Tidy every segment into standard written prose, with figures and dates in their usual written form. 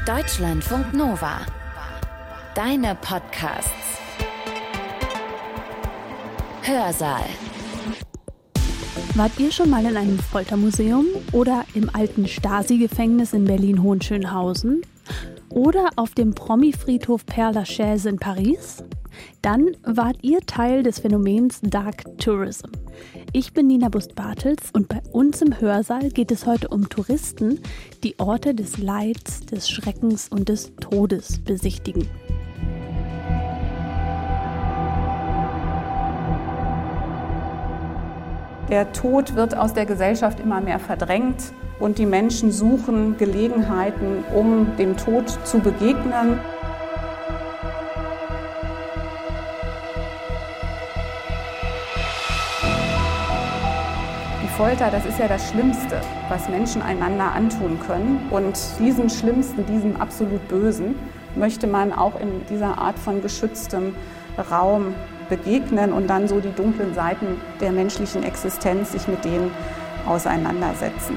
Deutschlandfunk Nova. Deine Podcasts. Hörsaal. Wart ihr schon mal in einem Foltermuseum oder im alten Stasi-Gefängnis in Berlin-Hohenschönhausen? Oder auf dem Promi-Friedhof Père-Lachaise in Paris? Dann wart ihr Teil des Phänomens Dark Tourism. Ich bin Nina Bust-Bartels und bei uns im Hörsaal geht es heute um Touristen, die Orte des Leids, des Schreckens und des Todes besichtigen. Der Tod wird aus der Gesellschaft immer mehr verdrängt und die Menschen suchen Gelegenheiten, um dem Tod zu begegnen. Die Folter, das ist ja das Schlimmste, was Menschen einander antun können. Und diesem Schlimmsten, diesem absolut Bösen, möchte man auch in dieser Art von geschütztem Raum begegnen und dann so die dunklen Seiten der menschlichen Existenz sich mit denen auseinandersetzen.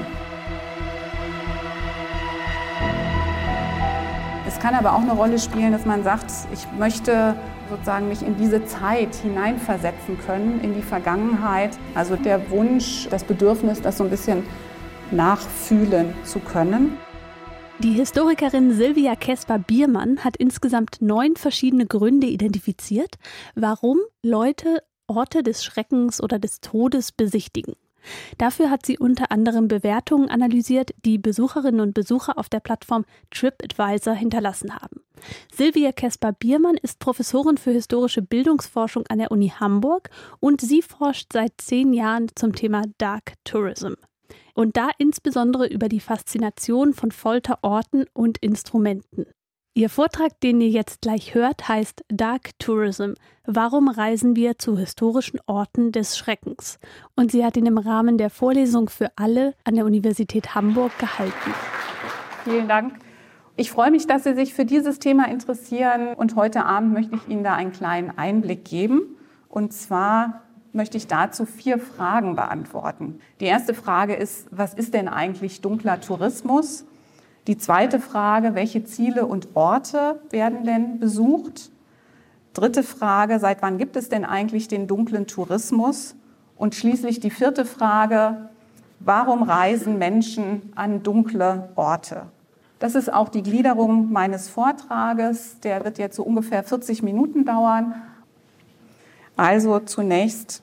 Es kann aber auch eine Rolle spielen, dass man sagt, ich möchte sozusagen mich in diese Zeit hineinversetzen können, in die Vergangenheit. Also der Wunsch, das Bedürfnis, das so ein bisschen nachfühlen zu können. Die Historikerin Sylvia Kesper-Biermann hat insgesamt 9 verschiedene Gründe identifiziert, warum Leute Orte des Schreckens oder des Todes besichtigen. Dafür hat sie unter anderem Bewertungen analysiert, die Besucherinnen und Besucher auf der Plattform TripAdvisor hinterlassen haben. Sylvia Kesper-Biermann ist Professorin für historische Bildungsforschung an der Uni Hamburg und sie forscht seit 10 Jahren zum Thema Dark Tourism. Und da insbesondere über die Faszination von Folterorten und Instrumenten. Ihr Vortrag, den ihr jetzt gleich hört, heißt Dark Tourism. Warum reisen wir zu historischen Orten des Schreckens? Und sie hat ihn im Rahmen der Vorlesung für alle an der Universität Hamburg gehalten. Vielen Dank. Ich freue mich, dass Sie sich für dieses Thema interessieren. Und heute Abend möchte ich Ihnen da einen kleinen Einblick geben. Und zwar möchte ich dazu 4 Fragen beantworten. Die erste Frage ist, was ist denn eigentlich dunkler Tourismus? Die zweite Frage, welche Ziele und Orte werden denn besucht? Dritte Frage, seit wann gibt es denn eigentlich den dunklen Tourismus? Und schließlich die 4. Frage, warum reisen Menschen an dunkle Orte? Das ist auch die Gliederung meines Vortrages. Der wird jetzt so ungefähr 40 Minuten dauern. Also zunächst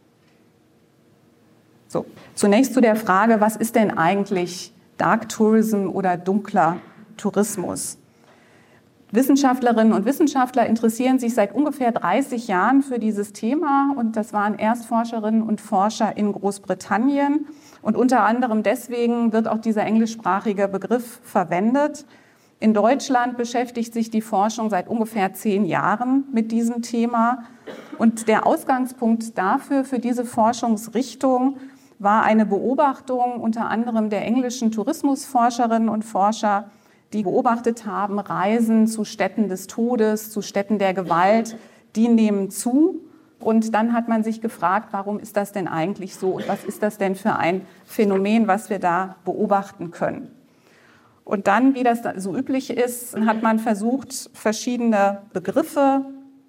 zu der Frage, was ist denn eigentlich Dark Tourism oder dunkler Tourismus? Wissenschaftlerinnen und Wissenschaftler interessieren sich seit ungefähr 30 Jahren für dieses Thema und das waren Erstforscherinnen und Forscher in Großbritannien und unter anderem deswegen wird auch dieser englischsprachige Begriff verwendet. In Deutschland beschäftigt sich die Forschung seit ungefähr 10 Jahren mit diesem Thema und der Ausgangspunkt dafür, für diese Forschungsrichtung, war eine Beobachtung unter anderem der englischen Tourismusforscherinnen und Forscher, die beobachtet haben, Reisen zu Stätten des Todes, zu Stätten der Gewalt, die nehmen zu. Und dann hat man sich gefragt, warum ist das denn eigentlich so und was ist das denn für ein Phänomen, was wir da beobachten können. Und dann, wie das so üblich ist, hat man versucht, verschiedene Begriffe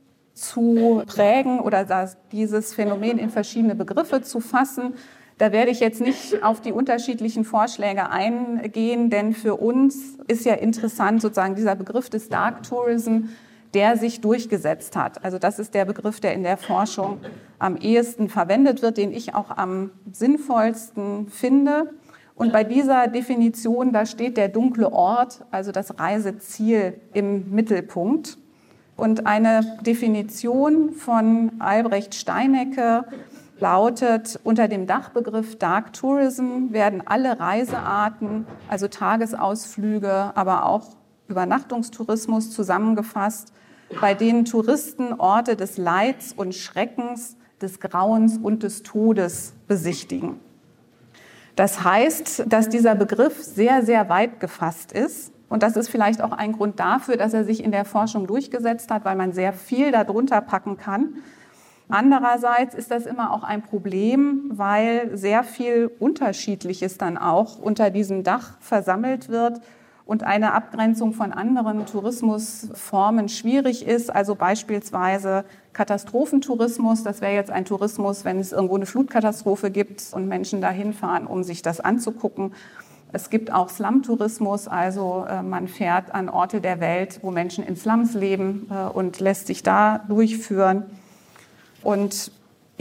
zu prägen oder dieses Phänomen in verschiedene Begriffe zu fassen. Da werde ich jetzt nicht auf die unterschiedlichen Vorschläge eingehen, denn für uns ist ja interessant sozusagen dieser Begriff des Dark Tourism, der sich durchgesetzt hat. Also das ist der Begriff, der in der Forschung am ehesten verwendet wird, den ich auch am sinnvollsten finde. Und bei dieser Definition, da steht der dunkle Ort, also das Reiseziel im Mittelpunkt. Und eine Definition von Albrecht Steinecke lautet, unter dem Dachbegriff Dark Tourism werden alle Reisearten, also Tagesausflüge, aber auch Übernachtungstourismus zusammengefasst, bei denen Touristen Orte des Leids und Schreckens, des Grauens und des Todes besichtigen. Das heißt, dass dieser Begriff sehr, sehr weit gefasst ist. Und das ist vielleicht auch ein Grund dafür, dass er sich in der Forschung durchgesetzt hat, weil man sehr viel darunter packen kann. Andererseits ist das immer auch ein Problem, weil sehr viel Unterschiedliches dann auch unter diesem Dach versammelt wird und eine Abgrenzung von anderen Tourismusformen schwierig ist, also beispielsweise Katastrophentourismus. Das wäre jetzt ein Tourismus, wenn es irgendwo eine Flutkatastrophe gibt und Menschen dahin fahren, um sich das anzugucken. Es gibt auch Slum-Tourismus, also man fährt an Orte der Welt, wo Menschen in Slums leben und lässt sich da durchführen. Und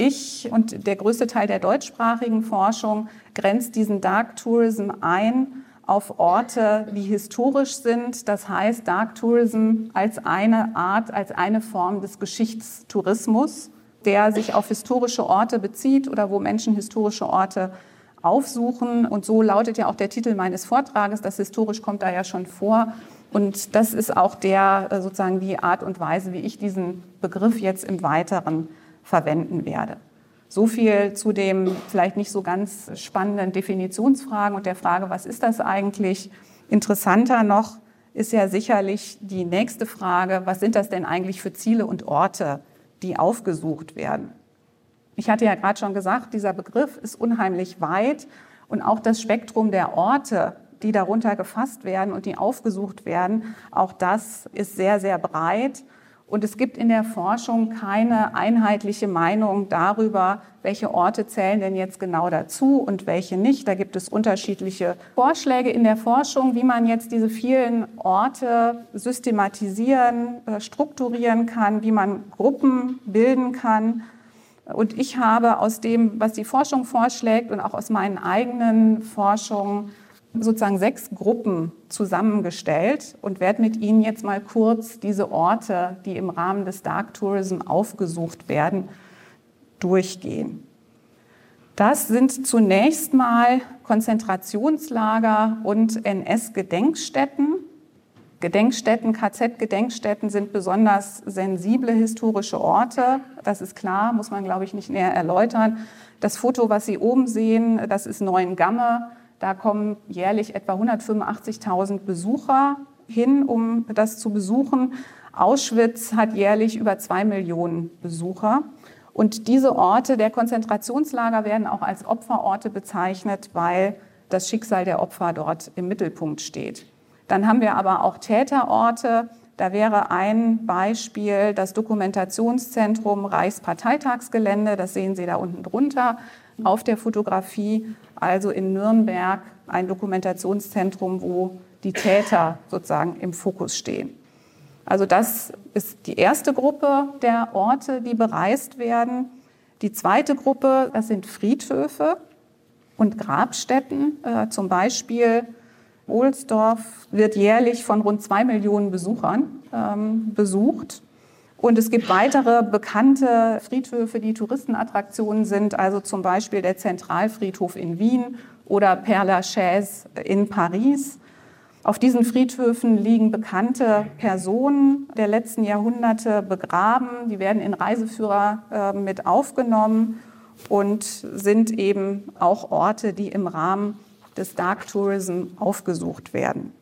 der größte Teil der deutschsprachigen Forschung grenzt diesen Dark Tourism ein auf Orte, die historisch sind. Das heißt, Dark Tourism als eine Art, als eine Form des Geschichtstourismus, der sich auf historische Orte bezieht oder wo Menschen historische Orte aufsuchen. Und so lautet ja auch der Titel meines Vortrages. Das historisch kommt da ja schon vor. Und das ist auch sozusagen die Art und Weise, wie ich diesen Begriff jetzt im Weiteren verwenden werde. So viel zu dem vielleicht nicht so ganz spannenden Definitionsfragen und der Frage, was ist das eigentlich? Interessanter noch ist ja sicherlich die nächste Frage, was sind das denn eigentlich für Ziele und Orte, die aufgesucht werden? Ich hatte ja gerade schon gesagt, dieser Begriff ist unheimlich weit und auch das Spektrum der Orte, die darunter gefasst werden und die aufgesucht werden, auch das ist sehr, sehr breit. Und es gibt in der Forschung keine einheitliche Meinung darüber, welche Orte zählen denn jetzt genau dazu und welche nicht. Da gibt es unterschiedliche Vorschläge in der Forschung, wie man jetzt diese vielen Orte systematisieren, strukturieren kann, wie man Gruppen bilden kann. Und ich habe aus dem, was die Forschung vorschlägt und auch aus meinen eigenen Forschungen sozusagen 6 Gruppen zusammengestellt und werde mit Ihnen jetzt mal kurz diese Orte, die im Rahmen des Dark Tourism aufgesucht werden, durchgehen. Das sind zunächst mal Konzentrationslager und NS-Gedenkstätten. Gedenkstätten, KZ-Gedenkstätten sind besonders sensible historische Orte. Das ist klar, muss man, glaube ich, nicht näher erläutern. Das Foto, was Sie oben sehen, das ist Neuengamme. Da kommen jährlich etwa 185.000 Besucher hin, um das zu besuchen. Auschwitz hat jährlich über 2 Millionen Besucher. Und diese Orte der Konzentrationslager werden auch als Opferorte bezeichnet, weil das Schicksal der Opfer dort im Mittelpunkt steht. Dann haben wir aber auch Täterorte. Da wäre ein Beispiel das Dokumentationszentrum Reichsparteitagsgelände. Das sehen Sie da unten drunter auf der Fotografie. Also in Nürnberg ein Dokumentationszentrum, wo die Täter sozusagen im Fokus stehen. Also das ist die erste Gruppe der Orte, die bereist werden. Die zweite Gruppe, das sind Friedhöfe und Grabstätten. Zum Beispiel Ohlsdorf wird jährlich von rund 2 Millionen Besuchern besucht. Und es gibt weitere bekannte Friedhöfe, die Touristenattraktionen sind, also zum Beispiel der Zentralfriedhof in Wien oder Père Lachaise in Paris. Auf diesen Friedhöfen liegen bekannte Personen der letzten Jahrhunderte begraben. Die werden in Reiseführer mit aufgenommen und sind eben auch Orte, die im Rahmen des Dark Tourism aufgesucht werden.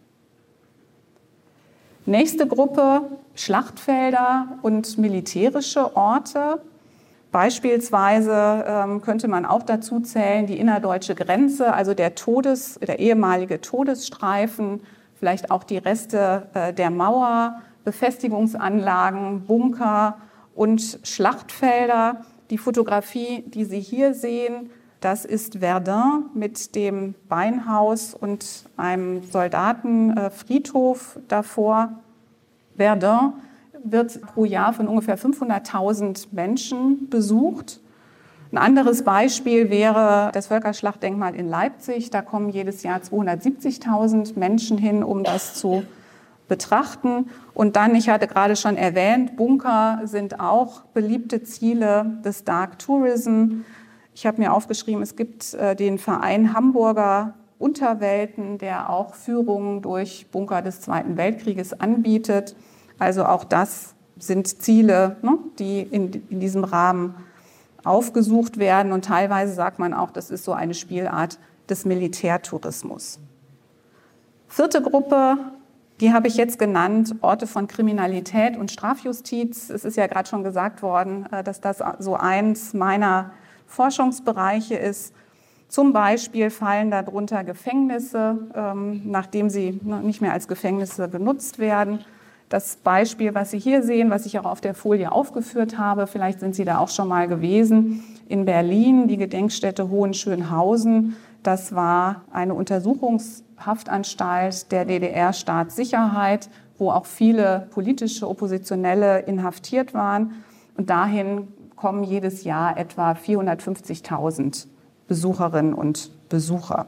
Nächste Gruppe, Schlachtfelder und militärische Orte. Beispielsweise könnte man auch dazu zählen die innerdeutsche Grenze, also der ehemalige Todesstreifen, vielleicht auch die Reste der Mauer, Befestigungsanlagen, Bunker und Schlachtfelder. Die Fotografie, die Sie hier sehen, das ist Verdun mit dem Beinhaus und einem Soldatenfriedhof davor. Verdun wird pro Jahr von ungefähr 500.000 Menschen besucht. Ein anderes Beispiel wäre das Völkerschlachtdenkmal in Leipzig. Da kommen jedes Jahr 270.000 Menschen hin, um das zu betrachten. Und dann, ich hatte gerade schon erwähnt, Bunker sind auch beliebte Ziele des Dark Tourism. Ich habe mir aufgeschrieben, es gibt den Verein Hamburger Unterwelten, der auch Führungen durch Bunker des Zweiten Weltkrieges anbietet. Also auch das sind Ziele, die in diesem Rahmen aufgesucht werden. Und teilweise sagt man auch, das ist so eine Spielart des Militärtourismus. Vierte Gruppe, die habe ich jetzt genannt, Orte von Kriminalität und Strafjustiz. Es ist ja gerade schon gesagt worden, dass das so eins meiner Forschungsbereiche ist. Zum Beispiel fallen darunter Gefängnisse, nachdem sie nicht mehr als Gefängnisse genutzt werden. Das Beispiel, was Sie hier sehen, was ich auch auf der Folie aufgeführt habe, vielleicht sind Sie da auch schon mal gewesen, in Berlin, die Gedenkstätte Hohenschönhausen. Das war eine Untersuchungshaftanstalt der DDR-Staatssicherheit, wo auch viele politische Oppositionelle inhaftiert waren. Und dahin kommen jedes Jahr etwa 450.000 Besucherinnen und Besucher.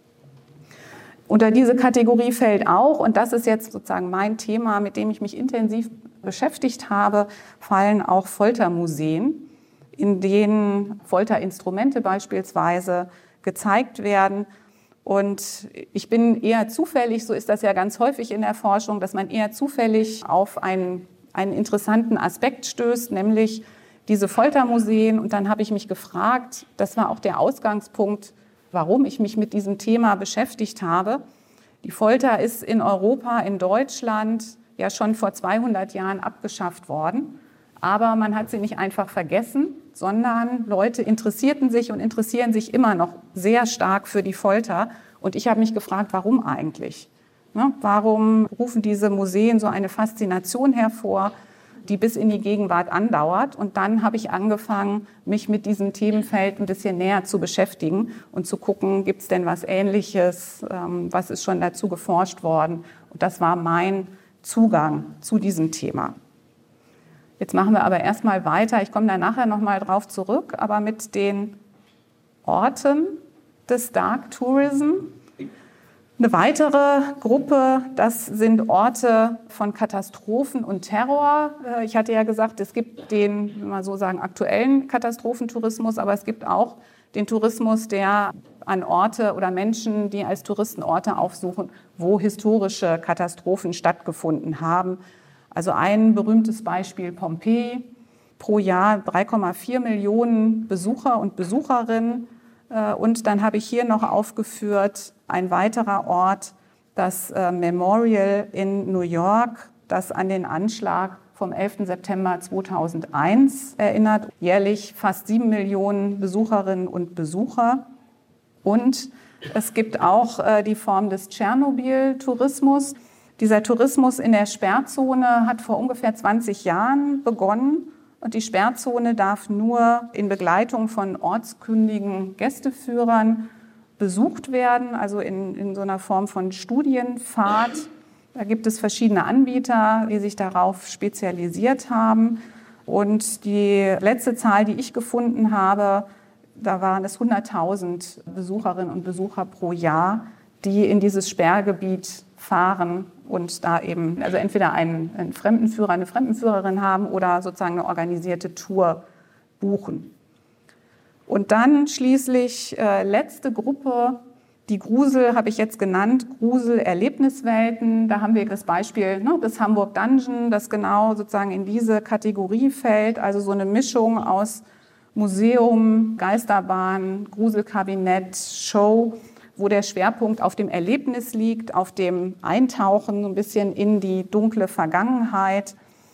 Unter diese Kategorie fällt auch, und das ist jetzt sozusagen mein Thema, mit dem ich mich intensiv beschäftigt habe, fallen auch Foltermuseen, in denen Folterinstrumente beispielsweise gezeigt werden. Und ich bin eher zufällig, so ist das ja ganz häufig in der Forschung, dass man eher zufällig auf einen interessanten Aspekt stößt, nämlich diese Foltermuseen. Und dann habe ich mich gefragt, das war auch der Ausgangspunkt, warum ich mich mit diesem Thema beschäftigt habe. Die Folter ist in Europa, in Deutschland ja schon vor 200 Jahren abgeschafft worden. Aber man hat sie nicht einfach vergessen, sondern Leute interessierten sich und interessieren sich immer noch sehr stark für die Folter. Und ich habe mich gefragt, warum eigentlich? Warum rufen diese Museen so eine Faszination hervor, die bis in die Gegenwart andauert? Und dann habe ich angefangen, mich mit diesem Themenfeld ein bisschen näher zu beschäftigen und zu gucken, gibt es denn was Ähnliches, was ist schon dazu geforscht worden? Und das war mein Zugang zu diesem Thema. Jetzt machen wir aber erstmal weiter, ich komme da nachher nochmal drauf zurück, aber mit den Orten des Dark Tourism. Eine weitere Gruppe, das sind Orte von Katastrophen und Terror. Ich hatte ja gesagt, es gibt den, wenn man so sagen, aktuellen Katastrophentourismus, aber es gibt auch den Tourismus, der an Orte oder Menschen, die als Touristen Orte aufsuchen, wo historische Katastrophen stattgefunden haben. Also ein berühmtes Beispiel Pompeji, pro Jahr 3,4 Millionen Besucher und Besucherinnen. Und dann habe ich hier noch aufgeführt ein weiterer Ort, das Memorial in New York, das an den Anschlag vom 11. September 2001 erinnert. Jährlich fast 7 Millionen Besucherinnen und Besucher. Und es gibt auch die Form des Tschernobyl-Tourismus. Dieser Tourismus in der Sperrzone hat vor ungefähr 20 Jahren begonnen. Und die Sperrzone darf nur in Begleitung von ortskundigen Gästeführern besucht werden, also in so einer Form von Studienfahrt. Da gibt es verschiedene Anbieter, die sich darauf spezialisiert haben. Und die letzte Zahl, die ich gefunden habe, da waren es 100.000 Besucherinnen und Besucher pro Jahr, die in dieses Sperrgebiet fahren und da eben also entweder einen Fremdenführer, eine Fremdenführerin haben oder sozusagen eine organisierte Tour buchen. Und dann schließlich letzte Gruppe, die Grusel habe ich jetzt genannt, Grusel-Erlebniswelten. Da haben wir das Beispiel des Hamburg Dungeon, das genau sozusagen in diese Kategorie fällt, also so eine Mischung aus Museum, Geisterbahn, Gruselkabinett, Show, wo der Schwerpunkt auf dem Erlebnis liegt, auf dem Eintauchen so ein bisschen in die dunkle Vergangenheit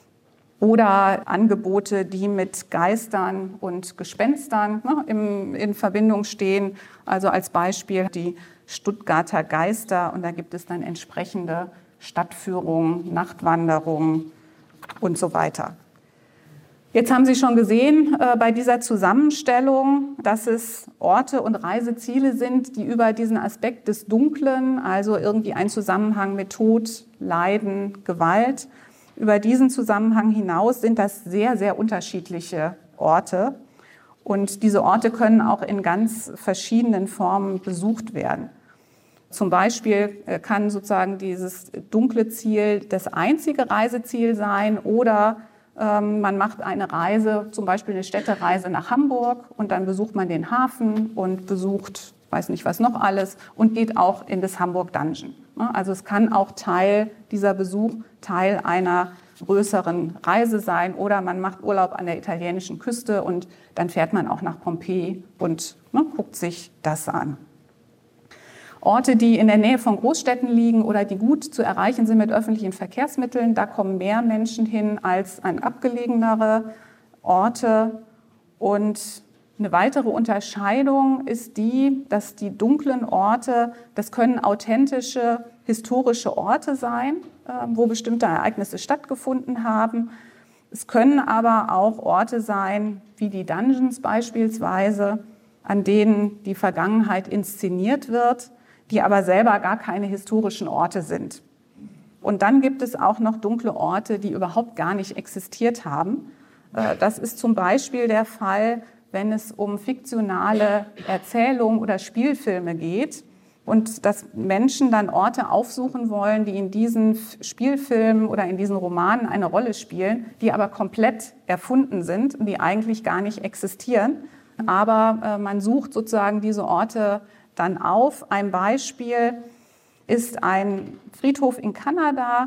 oder Angebote, die mit Geistern und Gespenstern in Verbindung stehen. Also als Beispiel die Stuttgarter Geister, und da gibt es dann entsprechende Stadtführungen, Nachtwanderungen und so weiter. Jetzt haben Sie schon gesehen bei dieser Zusammenstellung, dass es Orte und Reiseziele sind, die über diesen Aspekt des Dunklen, also irgendwie ein Zusammenhang mit Tod, Leiden, Gewalt, über diesen Zusammenhang hinaus sind das sehr, sehr unterschiedliche Orte. Und diese Orte können auch in ganz verschiedenen Formen besucht werden. Zum Beispiel kann sozusagen dieses dunkle Ziel das einzige Reiseziel sein oder man macht eine Reise, zum Beispiel eine Städtereise nach Hamburg und dann besucht man den Hafen und besucht, weiß nicht was noch alles, und geht auch in das Hamburg Dungeon. Also es kann auch dieser Besuch Teil einer größeren Reise sein oder man macht Urlaub an der italienischen Küste und dann fährt man auch nach Pompeji und guckt sich das an. Orte, die in der Nähe von Großstädten liegen oder die gut zu erreichen sind mit öffentlichen Verkehrsmitteln, da kommen mehr Menschen hin als an abgelegenere Orte. Und Eine weitere Unterscheidung ist die, dass die dunklen Orte, das können authentische historische Orte sein, wo bestimmte Ereignisse stattgefunden haben. Es können aber auch Orte sein, wie die Dungeons beispielsweise, an denen die Vergangenheit inszeniert wird, die aber selber gar keine historischen Orte sind. Und dann gibt es auch noch dunkle Orte, die überhaupt gar nicht existiert haben. Das ist zum Beispiel der Fall, wenn es um fiktionale Erzählungen oder Spielfilme geht und dass Menschen dann Orte aufsuchen wollen, die in diesen Spielfilmen oder in diesen Romanen eine Rolle spielen, die aber komplett erfunden sind und die eigentlich gar nicht existieren. Aber man sucht sozusagen diese Orte dann auf. Ein Beispiel ist ein Friedhof in Kanada,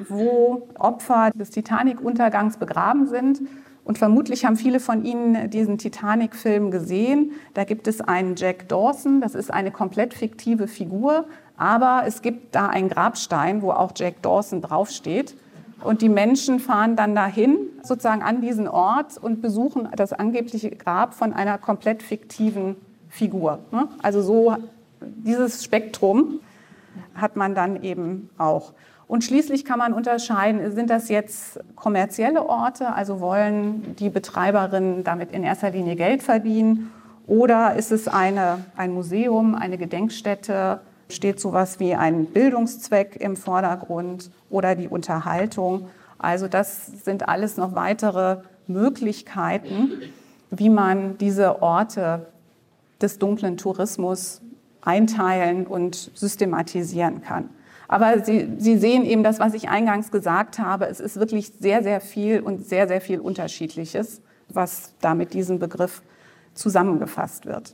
wo Opfer des Titanic-Untergangs begraben sind. Und vermutlich haben viele von Ihnen diesen Titanic-Film gesehen. Da gibt es einen Jack Dawson, das ist eine komplett fiktive Figur, aber es gibt da einen Grabstein, wo auch Jack Dawson draufsteht. Und die Menschen fahren dann dahin, sozusagen an diesen Ort und besuchen das angebliche Grab von einer komplett fiktiven Figur. Also so dieses Spektrum hat man dann eben auch. Und schließlich kann man unterscheiden, sind das jetzt kommerzielle Orte, also wollen die Betreiberinnen damit in erster Linie Geld verdienen, oder ist es ein Museum, eine Gedenkstätte, steht sowas wie ein Bildungszweck im Vordergrund oder die Unterhaltung. Also das sind alles noch weitere Möglichkeiten, wie man diese Orte des dunklen Tourismus einteilen und systematisieren kann. Aber Sie sehen eben das, was ich eingangs gesagt habe. Es ist wirklich sehr, sehr viel und sehr, sehr viel Unterschiedliches, was da mit diesem Begriff zusammengefasst wird.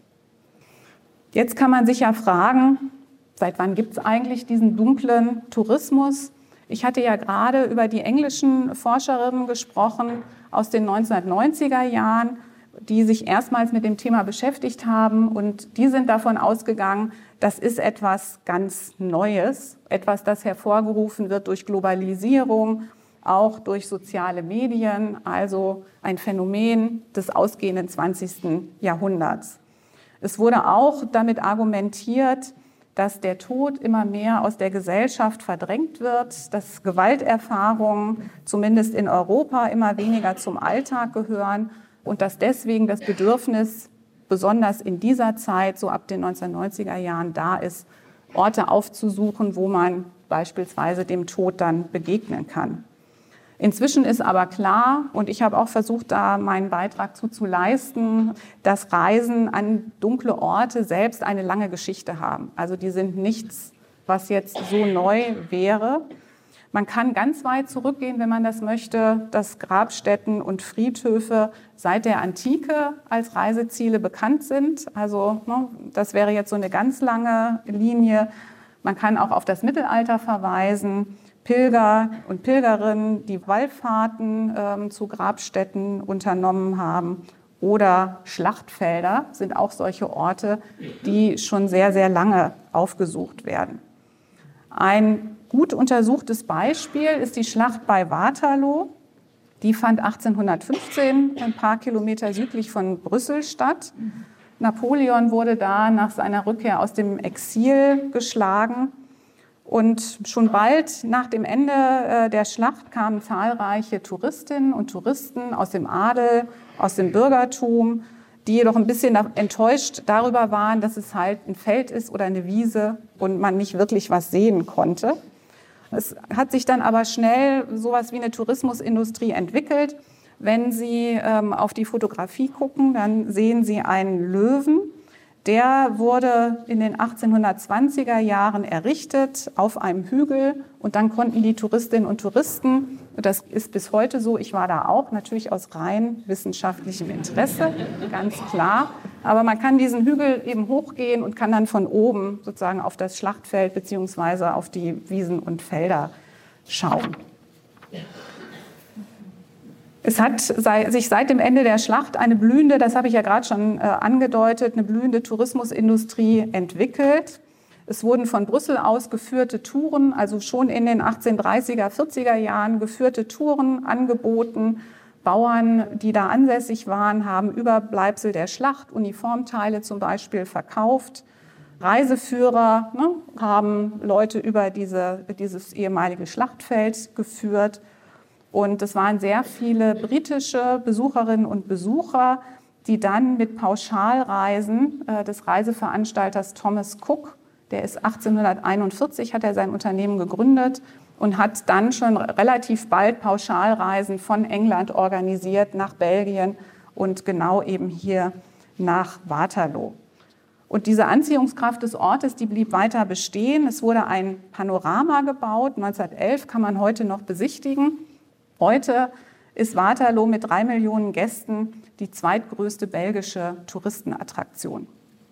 Jetzt kann man sich ja fragen, seit wann gibt es eigentlich diesen dunklen Tourismus? Ich hatte ja gerade über die englischen Forscherinnen gesprochen aus den 1990er Jahren, die sich erstmals mit dem Thema beschäftigt haben. Und die sind davon ausgegangen, das ist etwas ganz Neues, etwas, das hervorgerufen wird durch Globalisierung, auch durch soziale Medien, also ein Phänomen des ausgehenden 20. Jahrhunderts. Es wurde auch damit argumentiert, dass der Tod immer mehr aus der Gesellschaft verdrängt wird, dass Gewalterfahrungen, zumindest in Europa, immer weniger zum Alltag gehören und dass deswegen das Bedürfnis, besonders in dieser Zeit, so ab den 1990er Jahren, da ist, Orte aufzusuchen, wo man beispielsweise dem Tod dann begegnen kann. Inzwischen ist aber klar, und ich habe auch versucht, da meinen Beitrag zu leisten, dass Reisen an dunkle Orte selbst eine lange Geschichte haben. Also die sind nichts, was jetzt so neu wäre. Man kann ganz weit zurückgehen, wenn man das möchte, dass Grabstätten und Friedhöfe seit der Antike als Reiseziele bekannt sind. Also das wäre jetzt so eine ganz lange Linie. Man kann auch auf das Mittelalter verweisen. Pilger und Pilgerinnen, die Wallfahrten zu Grabstätten unternommen haben, oder Schlachtfelder sind auch solche Orte, die schon sehr, sehr lange aufgesucht werden. Ein gut untersuchtes Beispiel ist die Schlacht bei Waterloo. Die fand 1815 ein paar Kilometer südlich von Brüssel statt. Napoleon wurde da nach seiner Rückkehr aus dem Exil geschlagen. Und schon bald nach dem Ende der Schlacht kamen zahlreiche Touristinnen und Touristen aus dem Adel, aus dem Bürgertum, die jedoch ein bisschen enttäuscht darüber waren, dass es halt ein Feld ist oder eine Wiese und man nicht wirklich was sehen konnte. Es hat sich dann aber schnell sowas wie eine Tourismusindustrie entwickelt. Wenn Sie auf die Fotografie gucken, dann sehen Sie einen Löwen. Der wurde in den 1820er Jahren errichtet auf einem Hügel und dann konnten die Touristinnen und Touristen, das ist bis heute so, ich war da auch, natürlich aus rein wissenschaftlichem Interesse, ganz klar, aber man kann diesen Hügel eben hochgehen und kann dann von oben sozusagen auf das Schlachtfeld beziehungsweise auf die Wiesen und Felder schauen. Es hat sich seit dem Ende der Schlacht eine blühende, das habe ich ja gerade schon angedeutet, eine blühende Tourismusindustrie entwickelt. Es wurden von Brüssel aus geführte Touren, also schon in den 1830er, 40er Jahren geführte Touren angeboten. Bauern, die da ansässig waren, haben Überbleibsel der Schlacht, Uniformteile zum Beispiel, verkauft. Reiseführer haben Leute über dieses ehemalige Schlachtfeld geführt. Und es waren sehr viele britische Besucherinnen und Besucher, die dann mit Pauschalreisen des Reiseveranstalters Thomas Cook, der ist 1841, hat er sein Unternehmen gegründet und hat dann schon relativ bald Pauschalreisen von England organisiert nach Belgien und genau eben hier nach Waterloo. Und diese Anziehungskraft des Ortes, die blieb weiter bestehen. Es wurde ein Panorama gebaut, 1911 kann man heute noch besichtigen. Heute ist Waterloo mit 3 Millionen Gästen die zweitgrößte belgische Touristenattraktion.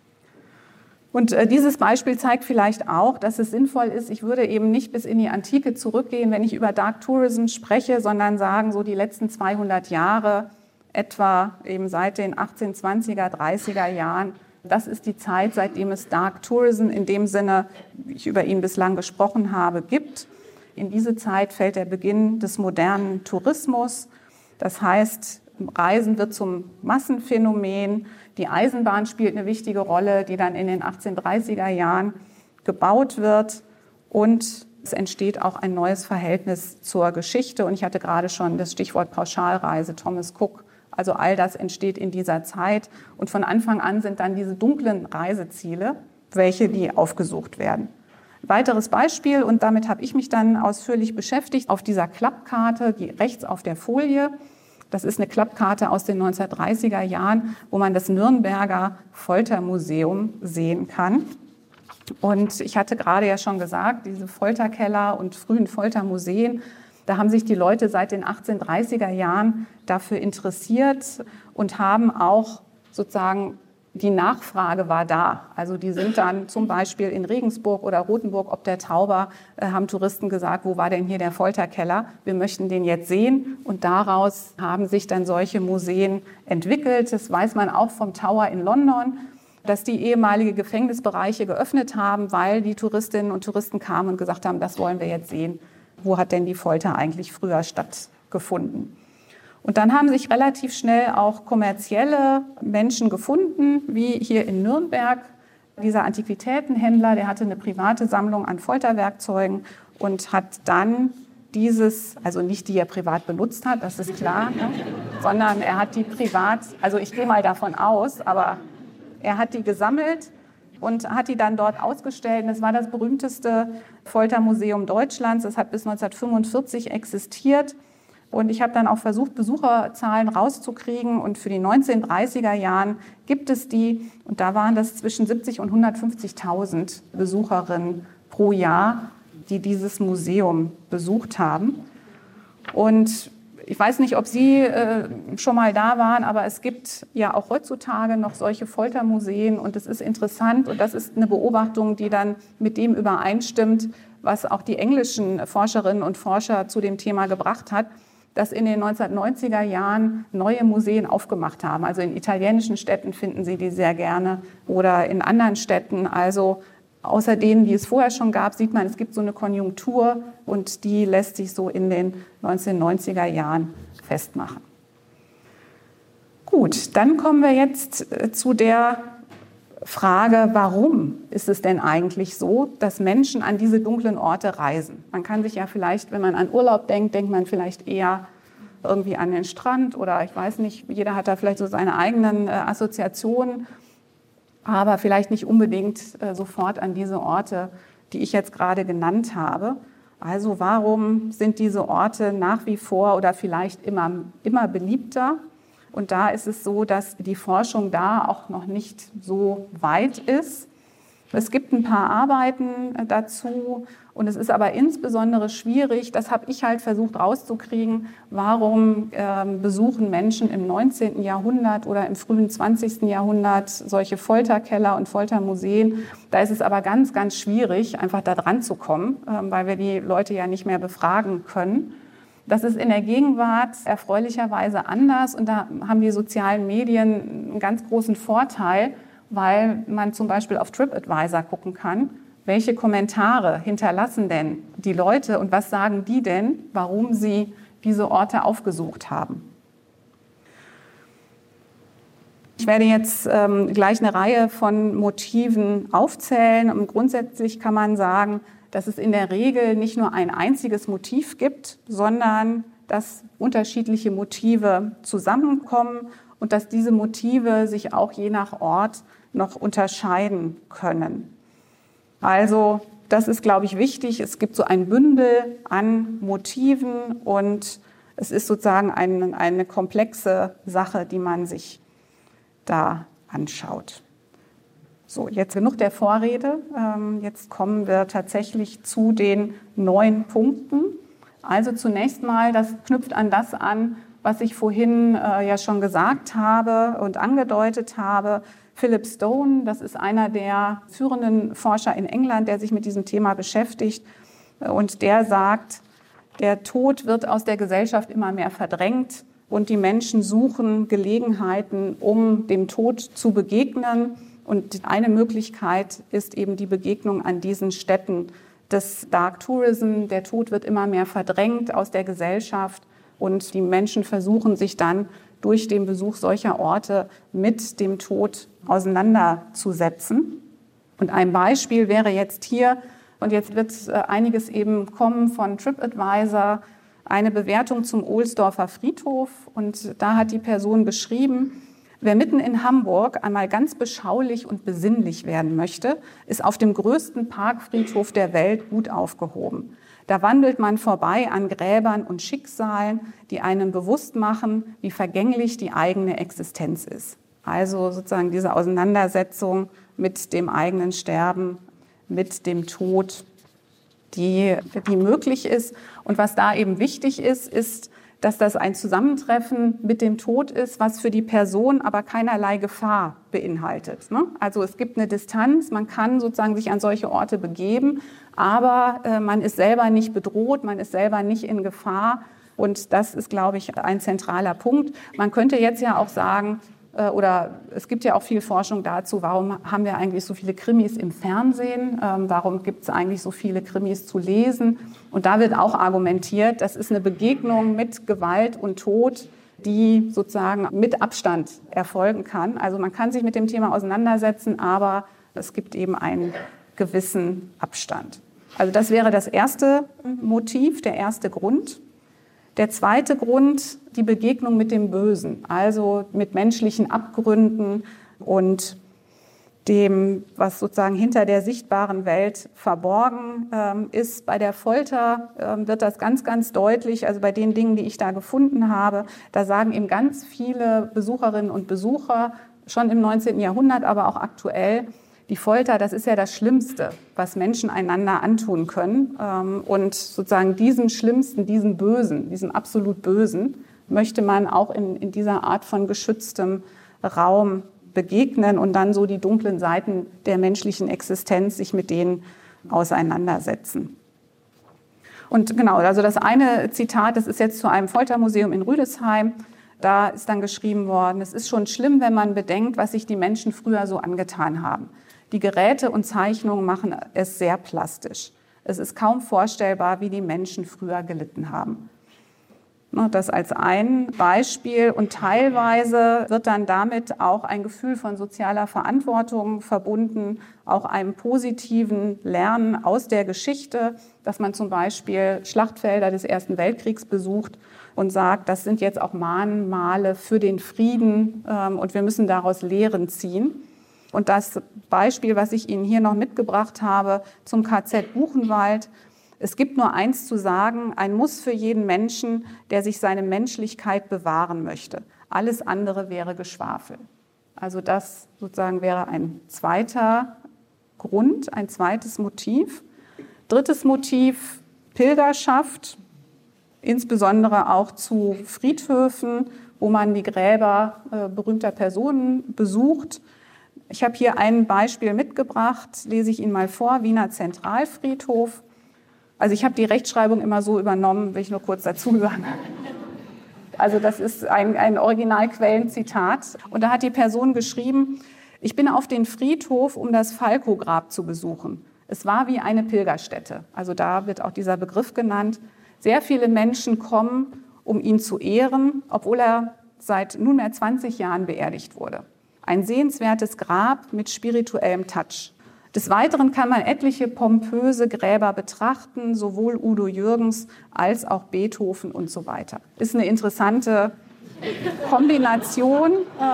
Und dieses Beispiel zeigt vielleicht auch, dass es sinnvoll ist, ich würde eben nicht bis in die Antike zurückgehen, wenn ich über Dark Tourism spreche, sondern sagen, so die letzten 200 Jahre, etwa eben seit den 1820er, 30er Jahren, das ist die Zeit, seitdem es Dark Tourism in dem Sinne, wie ich über ihn bislang gesprochen habe, gibt. In diese Zeit fällt der Beginn des modernen Tourismus. Das heißt, Reisen wird zum Massenphänomen. Die Eisenbahn spielt eine wichtige Rolle, die dann in den 1830er Jahren gebaut wird. Und es entsteht auch ein neues Verhältnis zur Geschichte. Und ich hatte gerade schon das Stichwort Pauschalreise, Thomas Cook. Also all das entsteht in dieser Zeit. Und von Anfang an sind dann diese dunklen Reiseziele, die aufgesucht werden. Weiteres Beispiel, und damit habe ich mich dann ausführlich beschäftigt, auf dieser Klappkarte, die rechts auf der Folie. Das ist eine Klappkarte aus den 1930er Jahren, wo man das Nürnberger Foltermuseum sehen kann. Und ich hatte gerade ja schon gesagt, diese Folterkeller und frühen Foltermuseen, da haben sich die Leute seit den 1830er Jahren dafür interessiert und haben auch sozusagen, die Nachfrage war da. Also die sind dann zum Beispiel in Regensburg oder Rothenburg ob der Tauber, haben Touristen gesagt, wo war denn hier der Folterkeller? Wir möchten den jetzt sehen. Und daraus haben sich dann solche Museen entwickelt. Das weiß man auch vom Tower in London, dass die ehemalige Gefängnisbereiche geöffnet haben, weil die Touristinnen und Touristen kamen und gesagt haben, das wollen wir jetzt sehen. Wo hat denn die Folter eigentlich früher stattgefunden? Und dann haben sich relativ schnell auch kommerzielle Menschen gefunden, wie hier in Nürnberg. Dieser Antiquitätenhändler, der hatte eine private Sammlung an Folterwerkzeugen und hat dann dieses, also nicht die er privat benutzt hat, das ist klar, sondern er hat die privat, also ich gehe mal davon aus, aber er hat die gesammelt und hat die dann dort ausgestellt. Das war das berühmteste Foltermuseum Deutschlands. Es hat bis 1945 existiert. Und ich habe dann auch versucht, Besucherzahlen rauszukriegen. Und für die 1930er Jahren gibt es die. Und da waren das zwischen 70.000 und 150.000 Besucherinnen pro Jahr, die dieses Museum besucht haben. Und ich weiß nicht, ob Sie schon mal da waren, aber es gibt ja auch heutzutage noch solche Foltermuseen. Und es ist interessant und das ist eine Beobachtung, die dann mit dem übereinstimmt, was auch die englischen Forscherinnen und Forscher zu dem Thema gebracht hat, dass in den 1990er Jahren neue Museen aufgemacht haben. Also in italienischen Städten finden Sie die sehr gerne oder in anderen Städten. Also außer denen, die es vorher schon gab, sieht man, es gibt so eine Konjunktur und die lässt sich so in den 1990er Jahren festmachen. Gut, dann kommen wir jetzt zu der Frage, warum ist es denn eigentlich so, dass Menschen an diese dunklen Orte reisen? Man kann sich ja vielleicht, wenn man an Urlaub denkt, denkt man vielleicht eher irgendwie an den Strand oder ich weiß nicht, jeder hat da vielleicht so seine eigenen Assoziationen, aber vielleicht nicht unbedingt sofort an diese Orte, die ich jetzt gerade genannt habe. Also warum sind diese Orte nach wie vor oder vielleicht immer beliebter? Und da ist es so, dass die Forschung da auch noch nicht so weit ist. Es gibt ein paar Arbeiten dazu und es ist aber insbesondere schwierig, das habe ich halt versucht rauszukriegen, warum besuchen Menschen im 19. Jahrhundert oder im frühen 20. Jahrhundert solche Folterkeller und Foltermuseen. Da ist es aber ganz, ganz schwierig, einfach da dran zu kommen, weil wir die Leute ja nicht mehr befragen können. Das ist in der Gegenwart erfreulicherweise anders und da haben die sozialen Medien einen ganz großen Vorteil, weil man zum Beispiel auf TripAdvisor gucken kann, welche Kommentare hinterlassen denn die Leute und was sagen die denn, warum sie diese Orte aufgesucht haben. Ich werde jetzt gleich eine Reihe von Motiven aufzählen. Und grundsätzlich kann man sagen, dass es in der Regel nicht nur ein einziges Motiv gibt, sondern dass unterschiedliche Motive zusammenkommen und dass diese Motive sich auch je nach Ort noch unterscheiden können. Also das ist, glaube ich, wichtig. Es gibt so ein Bündel an Motiven und es ist sozusagen eine komplexe Sache, die man sich da anschaut. So, jetzt genug der Vorrede. Jetzt kommen wir tatsächlich zu den 9 Punkten. Also zunächst mal, das knüpft an das an, was ich vorhin ja schon gesagt habe und angedeutet habe. Philip Stone, das ist einer der führenden Forscher in England, der sich mit diesem Thema beschäftigt. Und der sagt, der Tod wird aus der Gesellschaft immer mehr verdrängt und die Menschen suchen Gelegenheiten, um dem Tod zu begegnen. Und eine Möglichkeit ist eben die Begegnung an diesen Stätten des Dark Tourism. Der Tod wird immer mehr verdrängt aus der Gesellschaft und die Menschen versuchen sich dann durch den Besuch solcher Orte mit dem Tod auseinanderzusetzen. Und ein Beispiel wäre jetzt hier, und jetzt wird einiges eben kommen von TripAdvisor, eine Bewertung zum Ohlsdorfer Friedhof. Und da hat die Person beschrieben, wer mitten in Hamburg einmal ganz beschaulich und besinnlich werden möchte, ist auf dem größten Parkfriedhof der Welt gut aufgehoben. Da wandelt man vorbei an Gräbern und Schicksalen, die einem bewusst machen, wie vergänglich die eigene Existenz ist. Also sozusagen diese Auseinandersetzung mit dem eigenen Sterben, mit dem Tod, die möglich ist. Und was da eben wichtig ist, ist, dass das ein Zusammentreffen mit dem Tod ist, was für die Person aber keinerlei Gefahr beinhaltet. Also es gibt eine Distanz, man kann sozusagen sich an solche Orte begeben, aber man ist selber nicht bedroht, man ist selber nicht in Gefahr. Und das ist, glaube ich, ein zentraler Punkt. Man könnte jetzt ja auch sagen, oder es gibt ja auch viel Forschung dazu, warum haben wir eigentlich so viele Krimis im Fernsehen, warum gibt es eigentlich so viele Krimis zu lesen. Und da wird auch argumentiert, das ist eine Begegnung mit Gewalt und Tod, die sozusagen mit Abstand erfolgen kann. Also man kann sich mit dem Thema auseinandersetzen, aber es gibt eben einen gewissen Abstand. Also das wäre das erste Motiv, der erste Grund. Der zweite Grund, die Begegnung mit dem Bösen, also mit menschlichen Abgründen und dem, was sozusagen hinter der sichtbaren Welt verborgen ist. Bei der Folter wird das ganz, ganz deutlich, also bei den Dingen, die ich da gefunden habe, da sagen eben ganz viele Besucherinnen und Besucher, schon im 19. Jahrhundert, aber auch aktuell, die Folter, das ist ja das Schlimmste, was Menschen einander antun können. Und sozusagen diesem Schlimmsten, diesem Bösen, diesem absolut Bösen, möchte man auch in dieser Art von geschütztem Raum begegnen und dann so die dunklen Seiten der menschlichen Existenz sich mit denen auseinandersetzen. Und genau, also das eine Zitat, das ist jetzt zu einem Foltermuseum in Rüdesheim. Da ist dann geschrieben worden, es ist schon schlimm, wenn man bedenkt, was sich die Menschen früher so angetan haben. Die Geräte und Zeichnungen machen es sehr plastisch. Es ist kaum vorstellbar, wie die Menschen früher gelitten haben. Das als ein Beispiel. Und teilweise wird dann damit auch ein Gefühl von sozialer Verantwortung verbunden, auch einem positiven Lernen aus der Geschichte, dass man zum Beispiel Schlachtfelder des Ersten Weltkriegs besucht und sagt, das sind jetzt auch Mahnmale für den Frieden und wir müssen daraus Lehren ziehen. Und das Beispiel, was ich Ihnen hier noch mitgebracht habe zum KZ Buchenwald, es gibt nur eins zu sagen, ein Muss für jeden Menschen, der sich seine Menschlichkeit bewahren möchte. Alles andere wäre Geschwafel. Also das sozusagen wäre ein zweiter Grund, ein zweites Motiv. Drittes Motiv, Pilgerschaft, insbesondere auch zu Friedhöfen, wo man die Gräber berühmter Personen besucht. Ich habe hier ein Beispiel mitgebracht, lese ich Ihnen mal vor, Wiener Zentralfriedhof. Also ich habe die Rechtschreibung immer so übernommen, will ich nur kurz dazu sagen. Also das ist ein Originalquellenzitat. Und da hat die Person geschrieben, ich bin auf den Friedhof, um das Falco-Grab zu besuchen. Es war wie eine Pilgerstätte. Also da wird auch dieser Begriff genannt. Sehr viele Menschen kommen, um ihn zu ehren, obwohl er seit nunmehr 20 Jahren beerdigt wurde. Ein sehenswertes Grab mit spirituellem Touch. Des Weiteren kann man etliche pompöse Gräber betrachten, sowohl Udo Jürgens als auch Beethoven und so weiter. Ist eine interessante Kombination,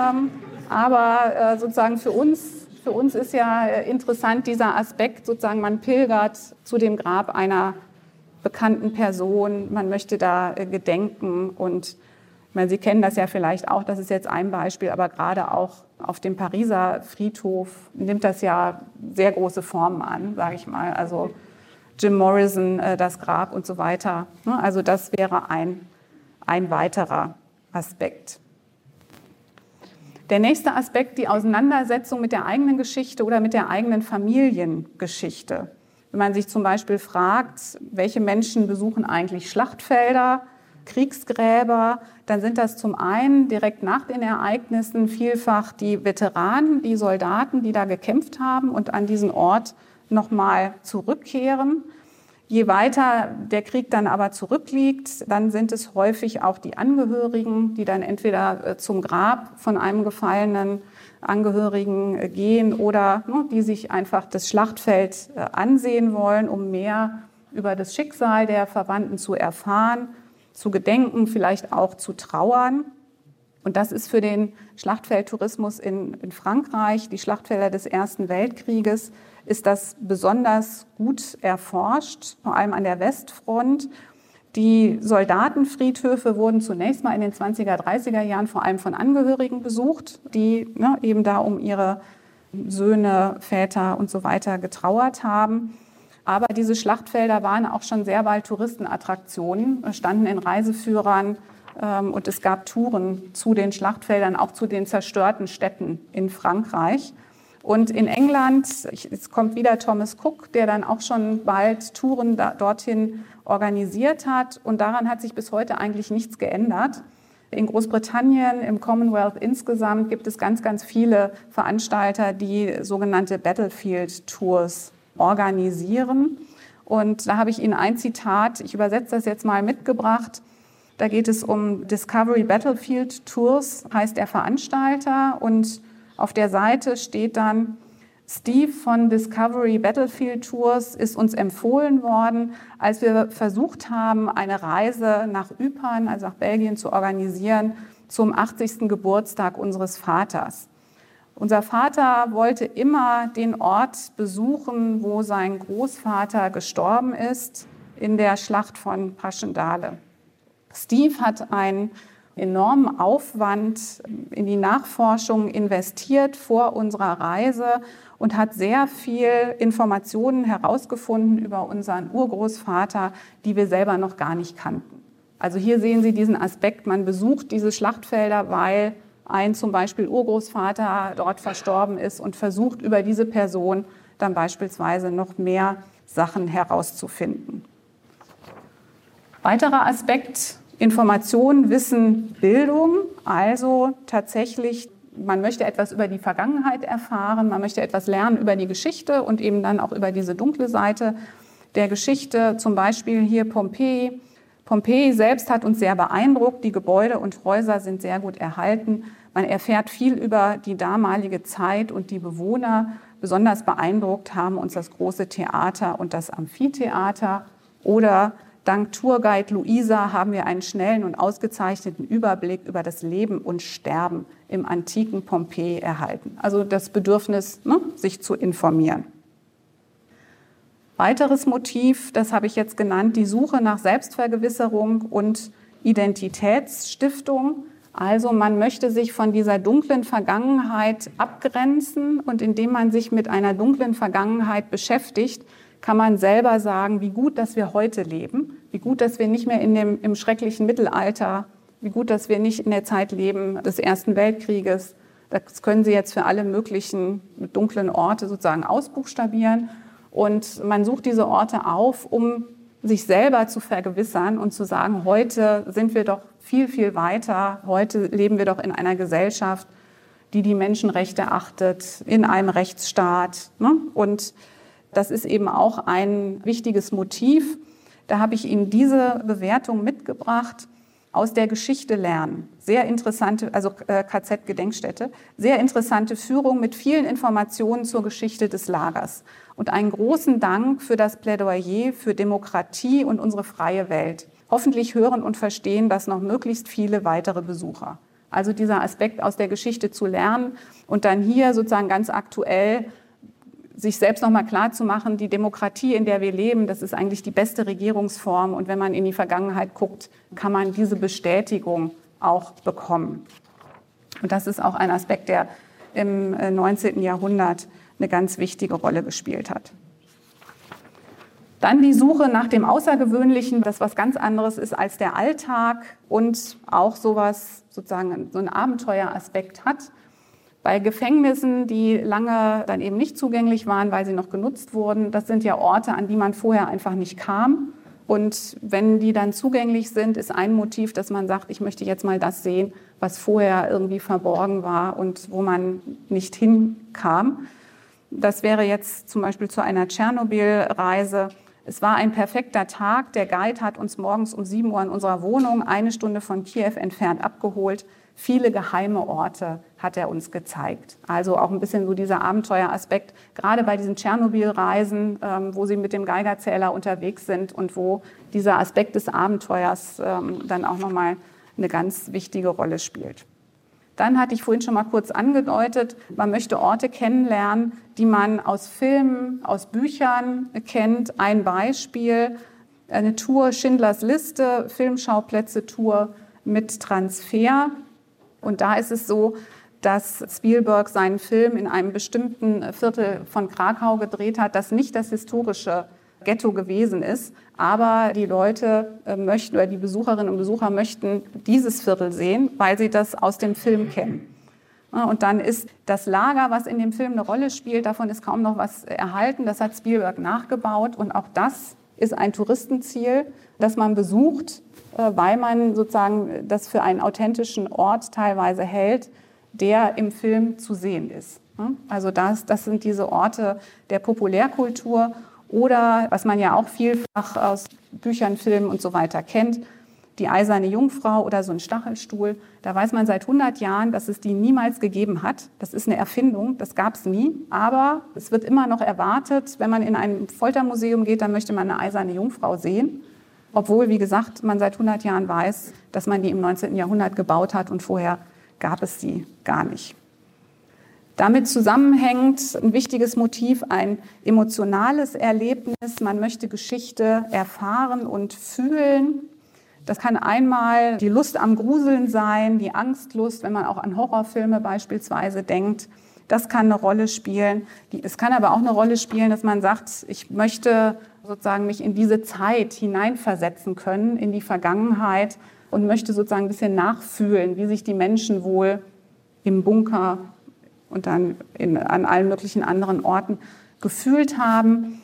aber sozusagen für uns ist ja interessant dieser Aspekt, sozusagen man pilgert zu dem Grab einer bekannten Person, man möchte da gedenken und ich meine, Sie kennen das ja vielleicht auch, das ist jetzt ein Beispiel, aber gerade auch auf dem Pariser Friedhof nimmt das ja sehr große Formen an, sage ich mal. Also Jim Morrison, das Grab und so weiter. Also das wäre ein weiterer Aspekt. Der nächste Aspekt, die Auseinandersetzung mit der eigenen Geschichte oder mit der eigenen Familiengeschichte. Wenn man sich zum Beispiel fragt, welche Menschen besuchen eigentlich Schlachtfelder, Kriegsgräber, dann sind das zum einen direkt nach den Ereignissen vielfach die Veteranen, die Soldaten, die da gekämpft haben und an diesen Ort nochmal zurückkehren. Je weiter der Krieg dann aber zurückliegt, dann sind es häufig auch die Angehörigen, die dann entweder zum Grab von einem gefallenen Angehörigen gehen oder die sich einfach das Schlachtfeld ansehen wollen, um mehr über das Schicksal der Verwandten zu erfahren, zu gedenken, vielleicht auch zu trauern. Und das ist für den Schlachtfeldtourismus in Frankreich, die Schlachtfelder des Ersten Weltkrieges, ist das besonders gut erforscht, vor allem an der Westfront. Die Soldatenfriedhöfe wurden zunächst mal in den 20er, 30er Jahren vor allem von Angehörigen besucht, die eben da um ihre Söhne, Väter und so weiter getrauert haben. Aber diese Schlachtfelder waren auch schon sehr bald Touristenattraktionen, standen in Reiseführern und es gab Touren zu den Schlachtfeldern, auch zu den zerstörten Städten in Frankreich. Und in England, jetzt kommt wieder Thomas Cook, der dann auch schon bald Touren dorthin organisiert hat. Und daran hat sich bis heute eigentlich nichts geändert. In Großbritannien, im Commonwealth insgesamt, gibt es ganz, ganz viele Veranstalter, die sogenannte Battlefield Tours organisieren. Und da habe ich Ihnen ein Zitat, ich übersetze das jetzt mal, mitgebracht. Da geht es um Discovery Battlefield Tours, heißt der Veranstalter. Und auf der Seite steht dann, Steve von Discovery Battlefield Tours ist uns empfohlen worden, als wir versucht haben, eine Reise nach Ypern, also nach Belgien, zu organisieren zum 80. Geburtstag unseres Vaters. Unser Vater wollte immer den Ort besuchen, wo sein Großvater gestorben ist, in der Schlacht von Passchendaele. Steve hat einen enormen Aufwand in die Nachforschung investiert vor unserer Reise und hat sehr viel Informationen herausgefunden über unseren Urgroßvater, die wir selber noch gar nicht kannten. Also hier sehen Sie diesen Aspekt, man besucht diese Schlachtfelder, weil ein zum Beispiel Urgroßvater dort verstorben ist und versucht über diese Person dann beispielsweise noch mehr Sachen herauszufinden. Weiterer Aspekt, Information, Wissen, Bildung, also tatsächlich, man möchte etwas über die Vergangenheit erfahren, man möchte etwas lernen über die Geschichte und eben dann auch über diese dunkle Seite der Geschichte, zum Beispiel hier Pompeji. Pompeji selbst hat uns sehr beeindruckt, die Gebäude und Häuser sind sehr gut erhalten. Man erfährt viel über die damalige Zeit und die Bewohner. Besonders beeindruckt haben uns das große Theater und das Amphitheater. Oder dank Tourguide Luisa haben wir einen schnellen und ausgezeichneten Überblick über das Leben und Sterben im antiken Pompeji erhalten. Also das Bedürfnis, sich zu informieren. Weiteres Motiv, das habe ich jetzt genannt, die Suche nach Selbstvergewisserung und Identitätsstiftung. Also man möchte sich von dieser dunklen Vergangenheit abgrenzen und indem man sich mit einer dunklen Vergangenheit beschäftigt, kann man selber sagen, wie gut, dass wir heute leben, wie gut, dass wir nicht mehr im schrecklichen Mittelalter, wie gut, dass wir nicht in der Zeit leben des Ersten Weltkrieges. Das können Sie jetzt für alle möglichen dunklen Orte sozusagen ausbuchstabieren. Und man sucht diese Orte auf, um sich selber zu vergewissern und zu sagen, heute sind wir doch viel, viel weiter. Heute leben wir doch in einer Gesellschaft, die die Menschenrechte achtet, in einem Rechtsstaat. Und das ist eben auch ein wichtiges Motiv. Da habe ich Ihnen diese Bewertung mitgebracht. aus der Geschichte lernen. Sehr interessante, also KZ-Gedenkstätte, sehr interessante Führung mit vielen Informationen zur Geschichte des Lagers. Und einen großen Dank für das Plädoyer für Demokratie und unsere freie Welt. Hoffentlich hören und verstehen das noch möglichst viele weitere Besucher. Also dieser Aspekt aus der Geschichte zu lernen und dann hier sozusagen ganz aktuell sich selbst nochmal klar zu machen, die Demokratie, in der wir leben, das ist eigentlich die beste Regierungsform. Und wenn man in die Vergangenheit guckt, kann man diese Bestätigung auch bekommen. Und das ist auch ein Aspekt, der im 19. Jahrhundert eine ganz wichtige Rolle gespielt hat. Dann die Suche nach dem Außergewöhnlichen, das was ganz anderes ist als der Alltag und auch sowas, sozusagen so einen Abenteueraspekt hat. Bei Gefängnissen, die lange dann eben nicht zugänglich waren, weil sie noch genutzt wurden, das sind ja Orte, an die man vorher einfach nicht kam. Und wenn die dann zugänglich sind, ist ein Motiv, dass man sagt, ich möchte jetzt mal das sehen, was vorher irgendwie verborgen war und wo man nicht hinkam. Das wäre jetzt zum Beispiel zu einer Tschernobyl-Reise. Es war ein perfekter Tag. Der Guide hat uns morgens um 7 Uhr in unserer Wohnung 1 Stunde von Kiew entfernt abgeholt. Viele geheime Orte hat er uns gezeigt. Also auch ein bisschen so dieser Abenteueraspekt, gerade bei diesen Tschernobyl-Reisen, wo sie mit dem Geigerzähler unterwegs sind und wo dieser Aspekt des Abenteuers dann auch nochmal eine ganz wichtige Rolle spielt. Dann hatte ich vorhin schon mal kurz angedeutet, man möchte Orte kennenlernen, die man aus Filmen, aus Büchern kennt. Ein Beispiel, eine Tour Schindlers Liste, Filmschauplätze-Tour mit Transfer. Und da ist es so, dass Spielberg seinen Film in einem bestimmten Viertel von Krakau gedreht hat, das nicht das historische Ghetto gewesen ist. Aber die Leute möchten, oder die Besucherinnen und Besucher möchten dieses Viertel sehen, weil sie das aus dem Film kennen. Und dann ist das Lager, was in dem Film eine Rolle spielt, davon ist kaum noch was erhalten. Das hat Spielberg nachgebaut. Und auch das ist ein Touristenziel, das man besucht, weil man sozusagen das für einen authentischen Ort teilweise hält, der im Film zu sehen ist. Also das sind diese Orte der Populärkultur oder, was man ja auch vielfach aus Büchern, Filmen und so weiter kennt, die eiserne Jungfrau oder so ein Stachelstuhl. Da weiß man seit 100 Jahren, dass es die niemals gegeben hat. Das ist eine Erfindung, das gab es nie. Aber es wird immer noch erwartet, wenn man in ein Foltermuseum geht, dann möchte man eine eiserne Jungfrau sehen. Obwohl, wie gesagt, man seit 100 Jahren weiß, dass man die im 19. Jahrhundert gebaut hat und vorher gab es sie gar nicht. Damit zusammenhängt ein wichtiges Motiv, ein emotionales Erlebnis. Man möchte Geschichte erfahren und fühlen. Das kann einmal die Lust am Gruseln sein, die Angstlust, wenn man auch an Horrorfilme beispielsweise denkt. Das kann eine Rolle spielen. Es kann aber auch eine Rolle spielen, dass man sagt, ich möchte sozusagen mich in diese Zeit hineinversetzen können, in die Vergangenheit und möchte sozusagen ein bisschen nachfühlen, wie sich die Menschen wohl im Bunker und dann an allen möglichen anderen Orten gefühlt haben.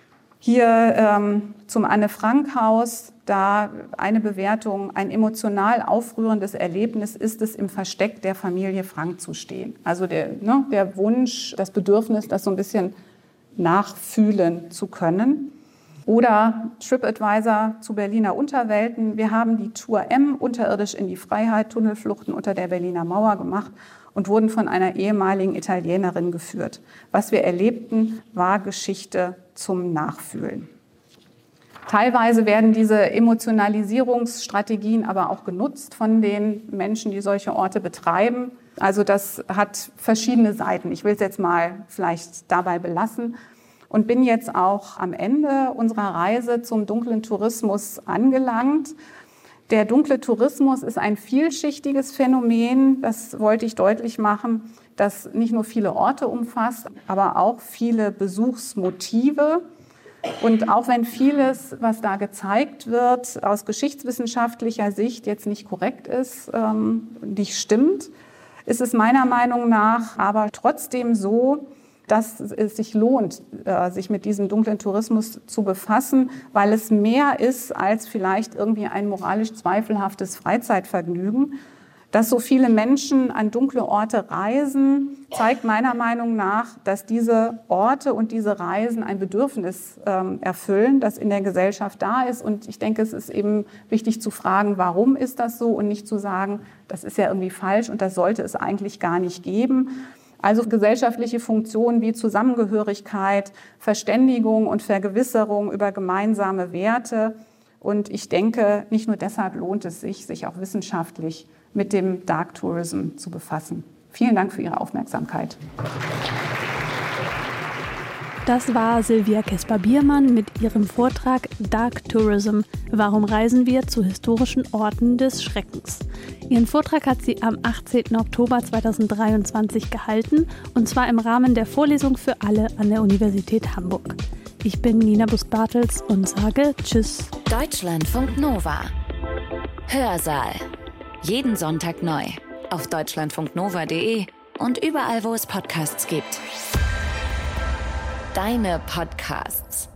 Hier zum Anne-Frank-Haus, da eine Bewertung, ein emotional aufrührendes Erlebnis ist es, im Versteck der Familie Frank zu stehen. Also der Wunsch, das Bedürfnis, das so ein bisschen nachfühlen zu können. Oder TripAdvisor zu Berliner Unterwelten. Wir haben die Tour M, unterirdisch in die Freiheit, Tunnelfluchten unter der Berliner Mauer gemacht und wurden von einer ehemaligen Italienerin geführt. Was wir erlebten, war Geschichte zum Nachfühlen. Teilweise werden diese Emotionalisierungsstrategien aber auch genutzt von den Menschen, die solche Orte betreiben. Also das hat verschiedene Seiten. Ich will es jetzt mal vielleicht dabei belassen. Und bin jetzt auch am Ende unserer Reise zum dunklen Tourismus angelangt. Der dunkle Tourismus ist ein vielschichtiges Phänomen, das wollte ich deutlich machen, das nicht nur viele Orte umfasst, aber auch viele Besuchsmotive. Und auch wenn vieles, was da gezeigt wird, aus geschichtswissenschaftlicher Sicht jetzt nicht korrekt ist, nicht stimmt, ist es meiner Meinung nach aber trotzdem so, dass es sich lohnt, sich mit diesem dunklen Tourismus zu befassen, weil es mehr ist als vielleicht irgendwie ein moralisch zweifelhaftes Freizeitvergnügen. Dass so viele Menschen an dunkle Orte reisen, zeigt meiner Meinung nach, dass diese Orte und diese Reisen ein Bedürfnis erfüllen, das in der Gesellschaft da ist. Und ich denke, es ist eben wichtig zu fragen, warum ist das so und nicht zu sagen, das ist ja irgendwie falsch und das sollte es eigentlich gar nicht geben. Also gesellschaftliche Funktionen wie Zusammengehörigkeit, Verständigung und Vergewisserung über gemeinsame Werte. Und ich denke, nicht nur deshalb lohnt es sich auch wissenschaftlich mit dem Dark Tourism zu befassen. Vielen Dank für Ihre Aufmerksamkeit. Das war Sylvia Kesper-Biermann mit ihrem Vortrag Dark Tourism – Warum reisen wir zu historischen Orten des Schreckens? Ihren Vortrag hat sie am 18. Oktober 2023 gehalten, und zwar im Rahmen der Vorlesung für alle an der Universität Hamburg. Ich bin Nina Bust-Bartels und sage Tschüss. Deutschlandfunk Nova. Hörsaal. Jeden Sonntag neu. Auf deutschlandfunknova.de und überall, wo es Podcasts gibt. Deine Podcasts.